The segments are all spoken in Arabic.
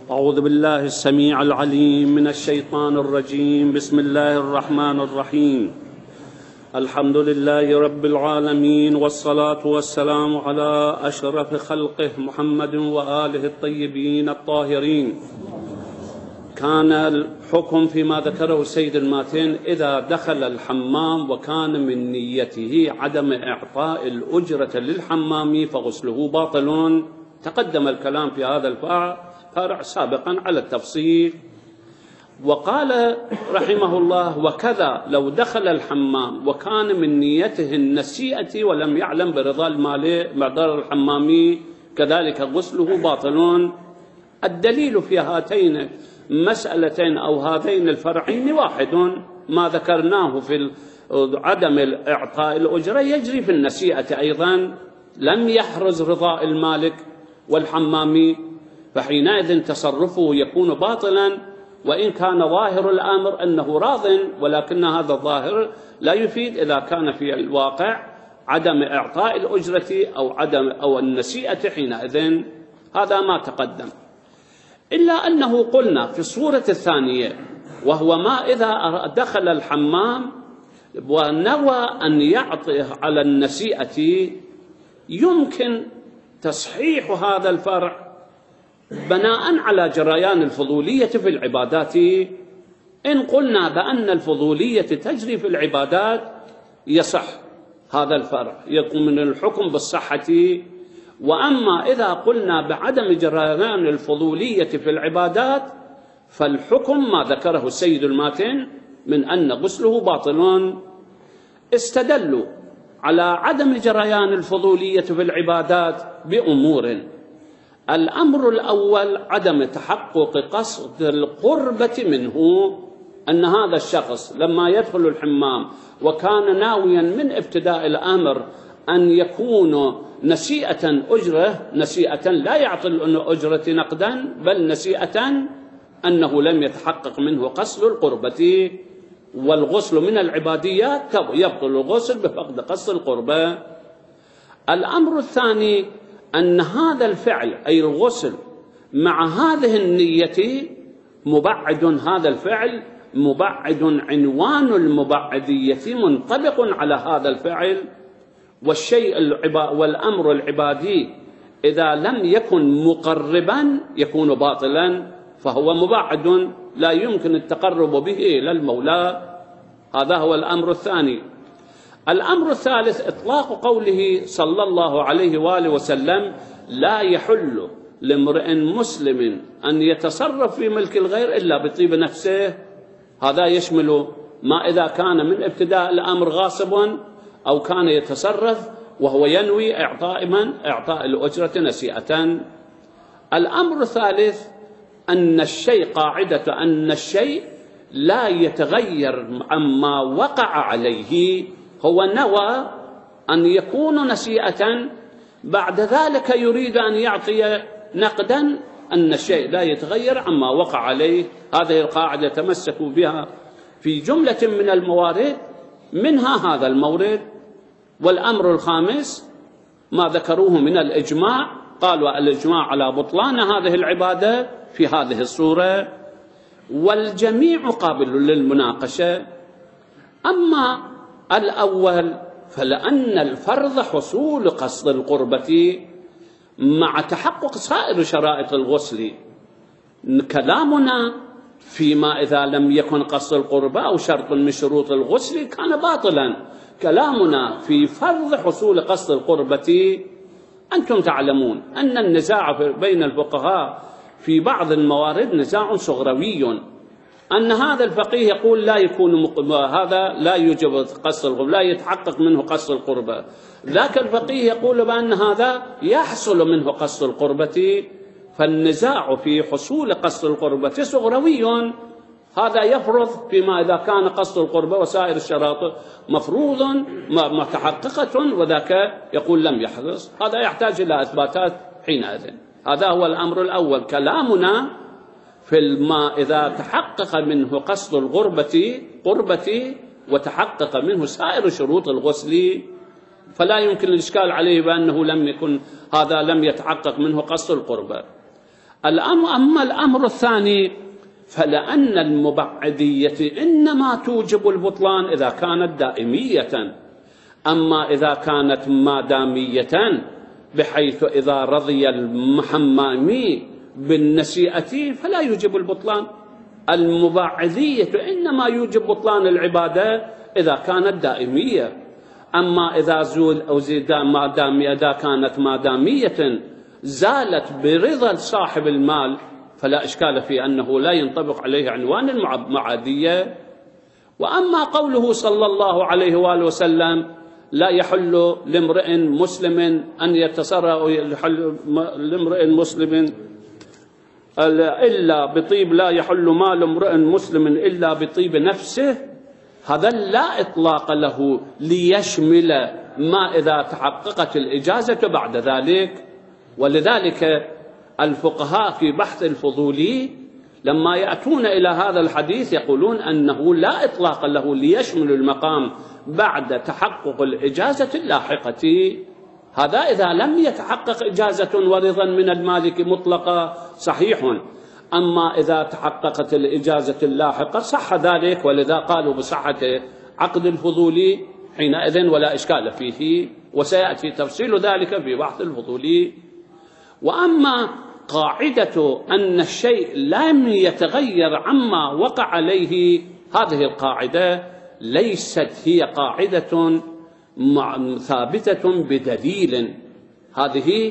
أعوذ بالله السميع العليم من الشيطان الرجيم. بسم الله الرحمن الرحيم. الحمد لله رب العالمين، والصلاة والسلام على أشرف خلقه محمد وآله الطيبين الطاهرين. كان الحكم فيما ذكره السيد الماتين: إذا دخل الحمام وكان من نيته عدم إعطاء الأجرة للحمام فغسله باطل. تقدم الكلام في هذا الفرع سابقا على التفصيل. وقال رحمه الله: وكذا لو دخل الحمام وكان من نيته النسيئة ولم يعلم برضا المعذر الحمامي كذلك غسله باطل. الدليل في هاتين مسألتين أو هذين الفرعين واحد، ما ذكرناه في عدم إعطاء الأجرة يجري في النسيئة أيضا، لم يحرز رضاء المالك والحمامي، فحينئذ تصرفه يكون باطلا، وإن كان ظاهر الأمر أنه راض، ولكن هذا الظاهر لا يفيد إذا كان في الواقع عدم إعطاء الأجرة أو النسيئة حينئذ. هذا ما تقدم. إلا أنه قلنا في الصورة الثانية، وهو ما إذا دخل الحمام ونوى أن يعطي على النسيئة، يمكن تصحيح هذا الفرع بناء على جريان الفضولية في العبادات. إن قلنا بأن الفضولية تجري في العبادات يصح هذا الفرع، يكون من الحكم بالصحة. وأما إذا قلنا بعدم جريان الفضولية في العبادات فالحكم ما ذكره السيد الماتن من أن غسله باطل. استدلوا على عدم جريان الفضولية في العبادات بأمور: الأمر الأول عدم تحقق قصد القربة منه، أن هذا الشخص لما يدخل الحمام وكان ناويا من ابتداء الأمر أن يكون نسيئة أجرة، نسيئة لا يعطي الأجرة نقدا بل نسيئة، أنه لم يتحقق منه قصد القربة، والغسل من العباديات يبطل الغسل بفقد قصد القربة. الأمر الثاني أن هذا الفعل أي الغسل مع هذه النية مبعد، هذا الفعل مبعد، عنوان المبعدية منطبق على هذا الفعل. والأمر العبادي إذا لم يكن مقربا يكون باطلا، فهو مبعد لا يمكن التقرب به إلى المولى. هذا هو الأمر الثاني. الأمر الثالث إطلاق قوله صلى الله عليه وآله وسلم: لا يحل لامرئ مسلم أن يتصرف في ملك الغير إلا بطيب نفسه. هذا يشمل ما إذا كان من ابتداء الأمر غاصب أو كان يتصرف وهو ينوي إعطاء الأجرة نسيئة. الأمر الثالث أن الشيء، قاعدة أن الشيء لا يتغير عما وقع عليه. هو نوى أن يكون نسيئة، بعد ذلك يريد أن يعطي نقدا، أن الشيء لا يتغير عما وقع عليه. هذه القاعدة تمسكوا بها في جملة من الموارد، منها هذا المورد. والأمر الخامس ما ذكروه من الإجماع، قالوا الإجماع على بطلان هذه العبادة في هذه الصورة، والجميع قابل للمناقشة. أما الأول فلأن الفرض حصول قصد القربة مع تحقق سائر شرائط الغسل. كلامنا فيما إذا لم يكن قصد القربة أو شرط من شروط الغسل كان باطلا. كلامنا في فرض حصول قصد القربة، أنتم تعلمون أن النزاع بين الفقهاء في بعض الموارد نزاع صغروي، أن هذا الفقيه يقول لا يكون هذا لا يوجب قصد القربة، لا يتحقق منه قصد القربة. ذاك الفقيه يقول بأن هذا يحصل منه قصد القربة. فالنزاع في حصول قصد القربة صغروي. هذا يفرض فيما إذا كان قصد القربة وسائر الشرائط مفروض متحققة، وذاك يقول لم يحدث. هذا يحتاج إلى إثباتات حينئذ. هذا هو الأمر الأول. كلامنا في الماء إذا تحقق منه قصد قربة وتحقق منه سائر شروط الغسل فلا يمكن الإشكال عليه بأنه لم يتحقق منه قصد القربة. أما الأمر الثاني فلأن المبعدية إنما توجب البطلان إذا كانت دائمية، أما إذا كانت مادامية بحيث إذا رضي المحمامي بالنسيئة فلا يوجب البطلان. المبعدية إنما يوجب بطلان العبادة إذا كانت دائمية، أما إذا زول أو زيد مادامية إذا كانت مادامية زالت برضا صاحب المال فلا إشكال في أنه لا ينطبق عليه عنوان المعادية. وأما قوله صلى الله عليه وآله وسلم لا يحل لامرئ مسلم أن يتصرف لامرئ مسلم إلا بطيب، لا يحل مال امرئ مسلم إلا بطيب نفسه، هذا لا إطلاق له ليشمل ما إذا تحققت الإجازة بعد ذلك. ولذلك الفقهاء في بحث الفضولي لما يأتون إلى هذا الحديث يقولون أنه لا إطلاق له ليشمل المقام بعد تحقق الإجازة اللاحقة. هذا إذا لم يتحقق إجازة ورضا من المالك مطلقة صحيح، أما إذا تحققت الإجازة اللاحقة صح ذلك، ولذا قالوا بصحة عقد الفضولي حينئذ ولا إشكال فيه، وسيأتي تفصيل ذلك في بحث الفضولي. وأما قاعدة أن الشيء لم يتغير عما وقع عليه، هذه القاعدة ليست هي قاعدة ثابتة بدليل. هذه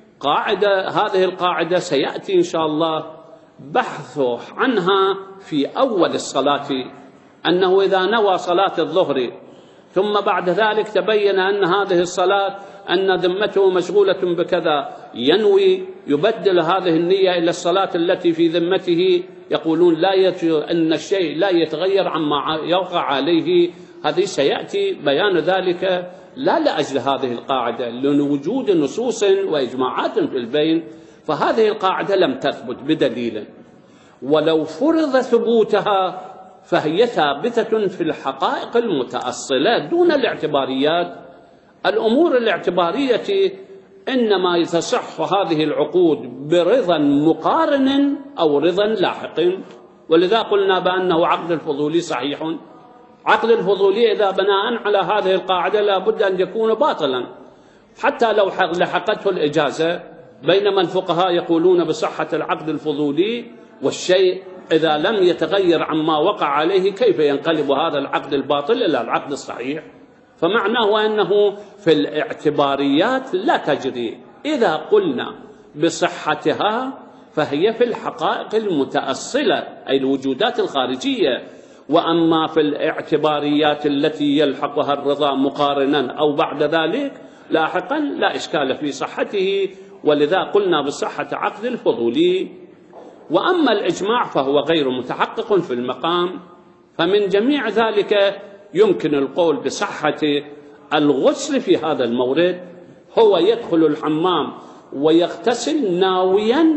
القاعدة سيأتي إن شاء الله بحث عنها في أول الصلاة، أنه إذا نوى صلاة الظهر ثم بعد ذلك تبين أن هذه الصلاة أن ذمته مشغولة بكذا، ينوي يبدل هذه النية إلى الصلاة التي في ذمته، يقولون أن الشيء لا يتغير عما يوقع عليه. هذه سيأتي بيان ذلك لا لأجل هذه القاعدة، لوجود نصوص وإجماعات في البين، فهذه القاعدة لم تثبت بدليل، ولو فرض ثبوتها فهي ثابتة في الحقائق المتأصلة دون الاعتباريات. الأمور الاعتبارية إنما تصح هذه العقود برضا مقارن أو رضا لاحق، ولذا قلنا بأنه عقد الفضولي صحيح. عقد الفضولي إذا بناء على هذه القاعدة لا بد أن يكون باطلا حتى لو لحقته الإجازة، بينما الفقهاء يقولون بصحة العقد الفضولي، والشيء إذا لم يتغير عما وقع عليه كيف ينقلب هذا العقد الباطل إلى العقد الصحيح؟ فمعناه أنه في الاعتباريات لا تجري. إذا قلنا بصحتها فهي في الحقائق المتأصلة أي الوجودات الخارجية، وأما في الاعتباريات التي يلحقها الرضا مقارنا أو بعد ذلك لاحقا لا إشكال في صحته، ولذا قلنا بصحة عقد الفضولي. وأما الإجماع فهو غير متحقق في المقام، فمن جميع ذلك يمكن القول بصحة الغسل في هذا المورد. هو يدخل الحمام ويغتسل ناويا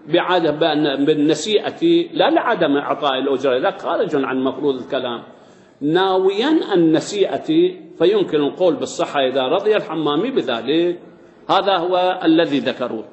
بالنسيئة، لا لعدم إعطاء الأجرة، لا خارج عن مفروض الكلام، ناويا النسيئة، فيمكن القول بالصحة إذا رضي الحمامي بذلك. هذا هو الذي ذكروه.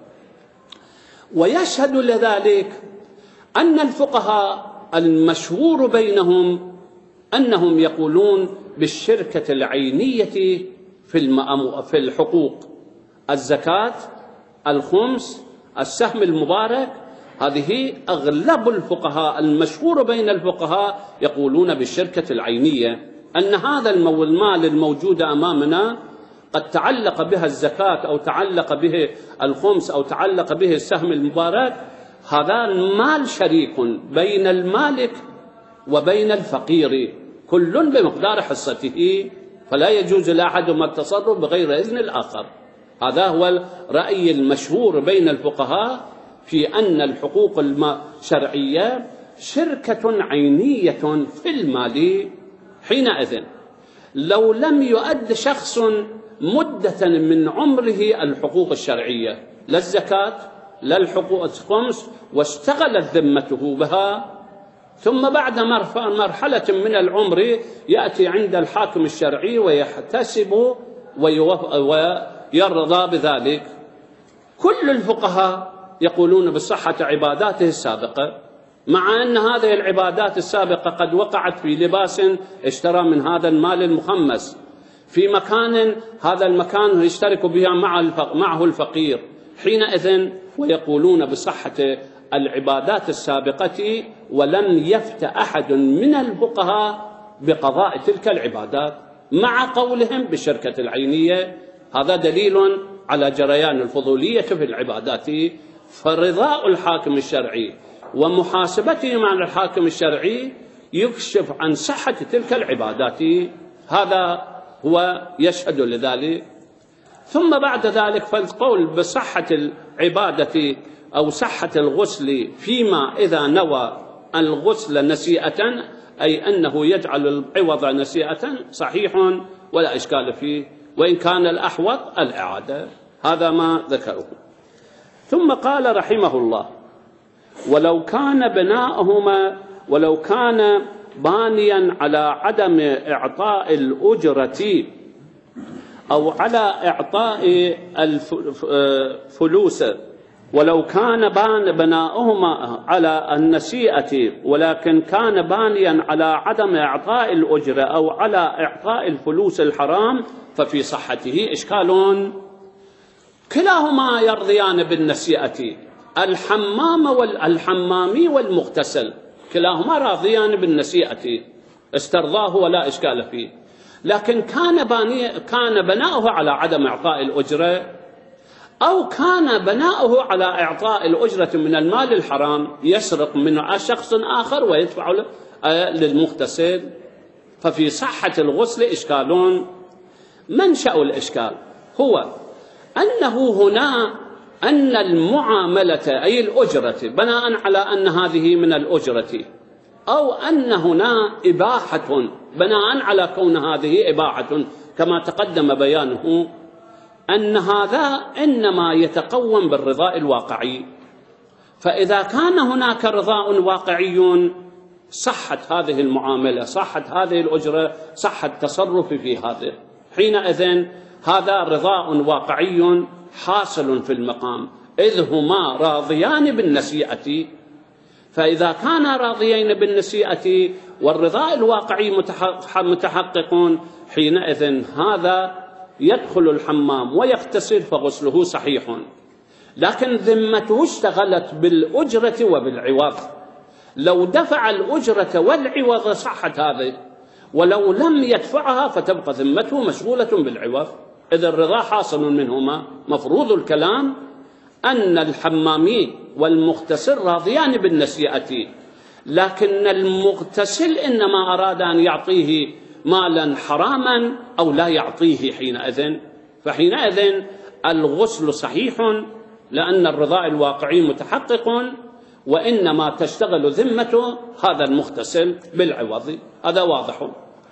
ويشهد لذلك أن الفقهاء المشهور بينهم أنهم يقولون بالشركة العينية في الحقوق، الزكاة، الخمس، السهم المبارك، هذه أغلب الفقهاء المشهور بين الفقهاء يقولون بالشركة العينية، أن هذا المال الموجود أمامنا قد تعلق بها الزكاة أو تعلق به الخمس أو تعلق به السهم المبارك، هذا مال شريك بين المالك وبين الفقير، كل بمقدار حصته، فلا يجوز لأحدهما التصرف بغير إذن الآخر. هذا هو الرأي المشهور بين الفقهاء في أن الحقوق الشرعية شركة عينية في المال. حينئذ لو لم يؤد شخص مدة من عمره الحقوق الشرعية، لا الزكاة لا الحقوق الخمس، واشتغلت ذمته بها، ثم بعد مرحلة من العمر يأتي عند الحاكم الشرعي ويحتسب ويرضى بذلك، كل الفقهاء يقولون بصحة عباداته السابقة، مع أن هذه العبادات السابقة قد وقعت في لباس اشترى من هذا المال المخمس في مكان، هذا المكان يشترك بها معه الفقير حينئذ، ويقولون بصحة العبادات السابقة، ولم يفت أحد من الفقهاء بقضاء تلك العبادات مع قولهم بالشركة العينية. هذا دليل على جريان الفضولية في العبادات. فرضاء الحاكم الشرعي ومحاسبته مع الحاكم الشرعي يكشف عن صحة تلك العبادات، هذا هو يشهد لذلك. ثم بعد ذلك فالقول بصحة العبادة أو صحة الغسل فيما إذا نوى الغسل نسيئة، أي أنه يجعل العوض نسيئة، صحيح ولا إشكال فيه، وإن كان الأحوط الإعادة. هذا ما ذكره. ثم قال رحمه الله: ولو كان بانيا على عدم إعطاء الأجرة أو على إعطاء الفلوس، ولو كان بناؤهما على النسيئة ولكن كان بانيا على عدم إعطاء الأجرة أو على إعطاء الفلوس الحرام ففي صحته إشكال. كلاهما يرضيان بالنسيئة، الحمامي والمغتسل كلاهما راضيان بالنسيئة، استرضاه ولا إشكال فيه. لكن كان بناؤه على عدم إعطاء الأجرة أو كان بناؤه على إعطاء الأجرة من المال الحرام، يسرق من شخص آخر ويدفع للمغتسل، ففي صحة الغسل إشكال. منشأ الإشكال هو أنه هنا أن المعاملة أي الأجرة بناء على أن هذه من الأجرة، أو أن هنا إباحة بناء على كون هذه إباحة كما تقدم بيانه، أن هذا إنما يتقوم بالرضاء الواقعي. فإذا كان هناك رضاء واقعي صحت هذه المعاملة، صحت هذه الأجرة، صح التصرف في هذا، حينئذ هذا رضاء واقعي حاصل في المقام، إذ هما راضيان بالنسيئة. فإذا كانا راضيين بالنسيئة والرضاء الواقعي متحقق، حينئذ هذا يدخل الحمام ويغتسل فغسله صحيح، لكن ذمته اشتغلت بالأجرة وبالعوض. لو دفع الأجرة والعوض صحت هذه، ولو لم يدفعها فتبقى ذمته مشغولة بالعوض، إذا الرضا حاصل منهما. مفروض الكلام أن الحمامي والمغتسل راضيان بالنسيئة، لكن المغتسل إنما أراد أن يعطيه مالا حراما أو لا يعطيه فحينئذ الغسل صحيح، لأن الرضاء الواقعي متحقق، وإنما تشتغل ذمة هذا المغتسل بالعوض. هذا واضح.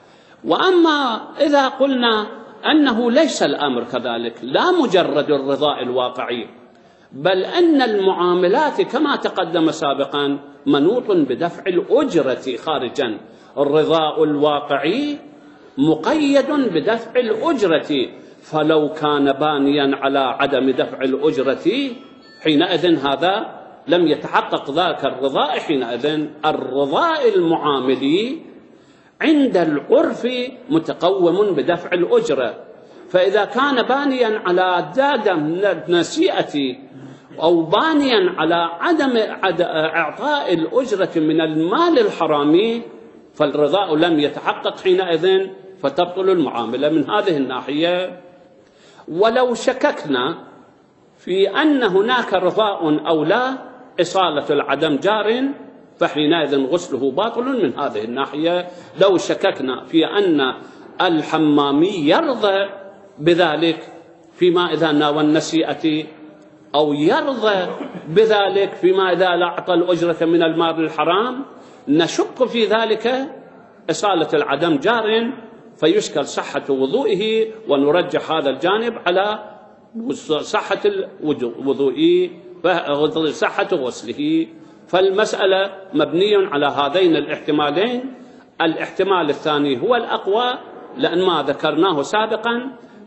وأما إذا قلنا أنه ليس الأمر كذلك، لا مجرد الرضاء الواقعي، بل أن المعاملات كما تقدم سابقا منوط بدفع الأجرة خارجا، الرضاء الواقعي مقيد بدفع الأجرة، فلو كان بانيا على عدم دفع الأجرة حينئذ هذا لم يتحقق ذاك الرضاء. حينئذ الرضاء المعاملي عند العرف متقوم بدفع الأجرة، فإذا كان بانيا على عدم نسيئة أو بانيا على عدم إعطاء الأجرة من المال الحرامي فالرضاء لم يتحقق حينئذ، فتبطل المعاملة من هذه الناحية. ولو شككنا في أن هناك رضاء أو لا، إصالة العدم جار، فحينئذ غسله باطل من هذه الناحية. لو شككنا في أن الحمامي يرضى بذلك فيما إذا ناوى النسيئة، أو يرضى بذلك فيما إذا لا أعطى الأجرة من المال الحرام، نشك في ذلك، إصالة العدم جار، فيشكل صحة وضوئه، ونرجح هذا الجانب على صحة الوضوء صحة غسله. فالمسألة مبني على هذين الاحتمالين. الاحتمال الثاني هو الأقوى، لأن ما ذكرناه سابقا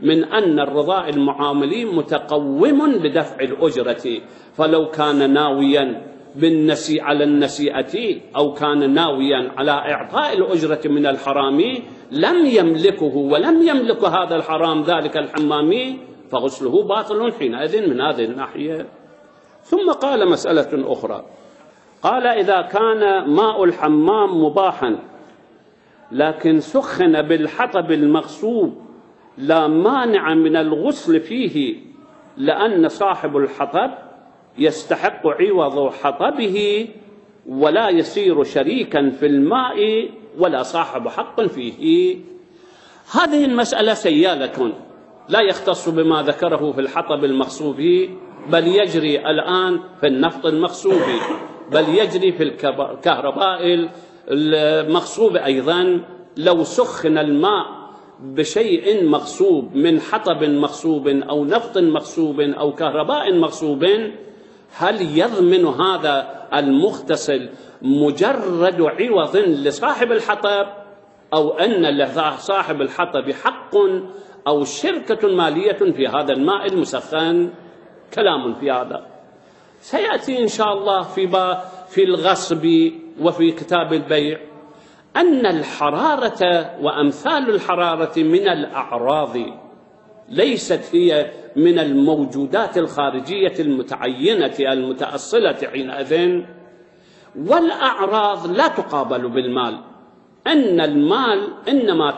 من أن الرضاء المعاملي متقوم لدفع الأجرة، فلو كان ناويا على النسيئة أو كان ناويا على إعطاء الأجرة من الحرامي لم يملكه ولم يملك هذا الحرام ذلك الحمامي، فغسله باطل حينئذ من هذه الناحية. ثم قال مسألة أخرى، قال إذا كان ماء الحمام مباحا لكن سخن بالحطب المغصوب لا مانع من الغسل فيه، لأن صاحب الحطب يستحق عوض حطبه ولا يصير شريكا في الماء ولا صاحب حق فيه. هذه المسألة سيالة لا يختص بما ذكره في الحطب المغصوب، بل يجري الآن في النفط المغصوب، بل يجري في الكهرباء المغصوب أيضا. لو سخن الماء بشيء مغصوب من حطب مغصوب أو نفط مغصوب أو كهرباء مغصوب، هل يضمن هذا المغتسل مجرد عوض لصاحب الحطب، أو أن لصاحب الحطب حق أو شركة مالية في هذا الماء المسخن؟ كلام في هذا سيأتي إن شاء الله في الغصب وفي كتاب البيع، أن الحرارة وأمثال الحرارة من الأعراض، ليست هي من الموجودات الخارجية المتعينة المتأصلة حينئذ، والأعراض لا تقابل بالمال. أن المال إنما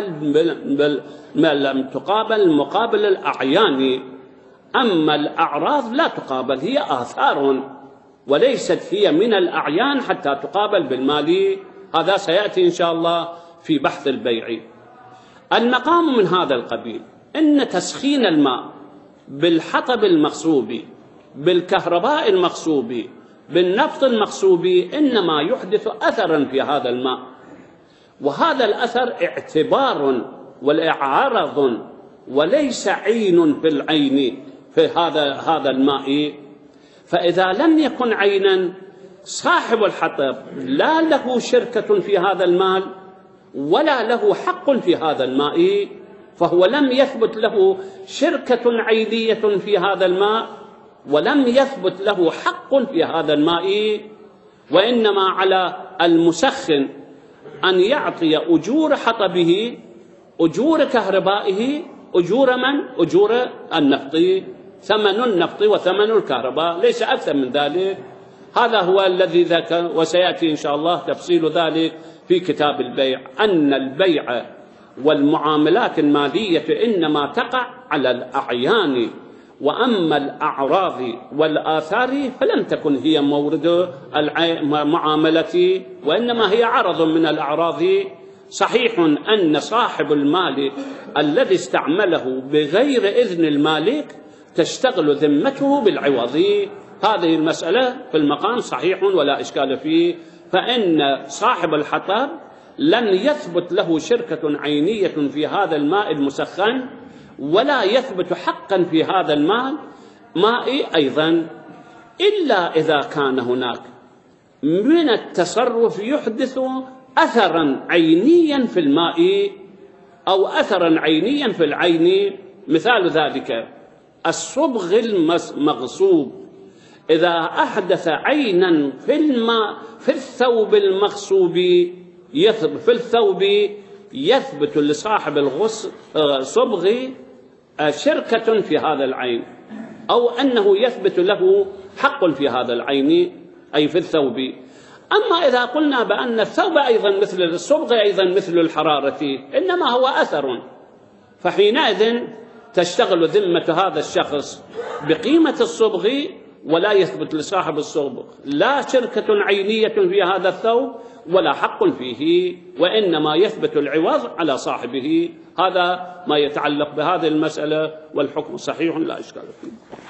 تقابل مقابل الأعيان، أما الأعراض لا تقابل، هي آثار وليست هي من الأعيان حتى تقابل بالمال. هذا سيأتي إن شاء الله في بحث البيع. المقام من هذا القبيل، إن تسخين الماء بالحطب المغصوب، بالكهرباء المغصوب، بالنفط المغصوب، إنما يحدث أثرا في هذا الماء، وهذا الأثر اعتبار والعرض وليس عين في العين في هذا الماء. فإذا لم يكن عينا، صاحب الحطب لا له شركة في هذا المال ولا له حق في هذا الماء، فهو لم يثبت له شركة عينية في هذا الماء ولم يثبت له حق في هذا الماء، وإنما على المسخن أن يعطي أجور حطبه، أجور كهربائه، أجور من؟ أجور النفط، ثمن النفط وثمن الكهرباء، ليس أكثر من ذلك. هذا هو الذي ذكر، وسيأتي إن شاء الله تفصيل ذلك في كتاب البيع، أن البيع والمعاملات المالية إنما تقع على الأعيان، وأما الأعراض والآثار فلم تكن هي مورد المعاملة، وإنما هي عرض من الأعراض. صحيح أن صاحب المال الذي استعمله بغير إذن المالك تشتغل ذمته بالعوض، هذه المسألة في المقام صحيح ولا إشكال فيه. فإن صاحب الحطب لم يثبت له شركة عينية في هذا الماء المسخن ولا يثبت حقا في هذا الماء أيضا، إلا إذا كان هناك من التصرف يحدث أثرا عينيا في الماء أو أثرا عينيا في العين. مثال ذلك الصبغ المغصوب، إذا أحدث عينا في الماء في الثوب المغصوب، في الثوب يثبت لصاحب الصبغ شركة في هذا العين، أو أنه يثبت له حق في هذا العين أي في الثوب. أما إذا قلنا بأن الثوب أيضا مثل الصبغ أيضا مثل الحرارة، إنما هو أثر، فحينئذ تشتغل ذمة هذا الشخص بقيمة الصبغ، ولا يثبت لصاحب الصبغ لا شركة عينية في هذا الثوب ولا حق فيه، وإنما يثبت العوض على صاحبه. هذا ما يتعلق بهذه المسألة، والحكم صحيح لا إشكال فيه.